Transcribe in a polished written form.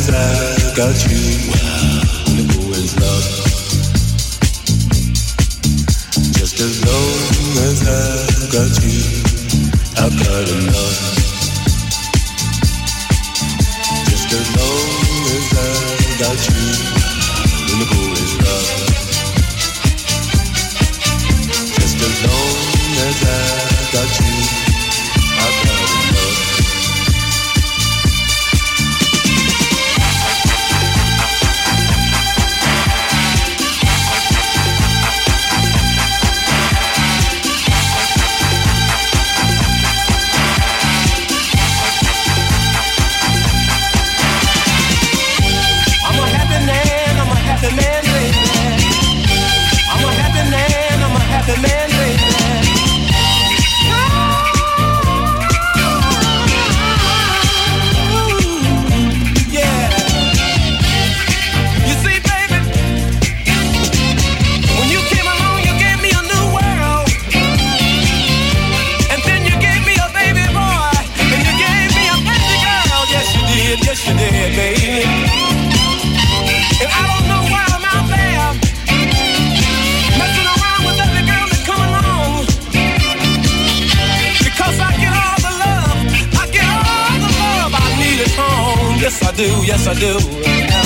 I got you, when the going's rough. Just as long as I got you, I've got enough. Just as long as I got you, when the going's rough. Just as long as I got you, I've got enough. Yes, I do.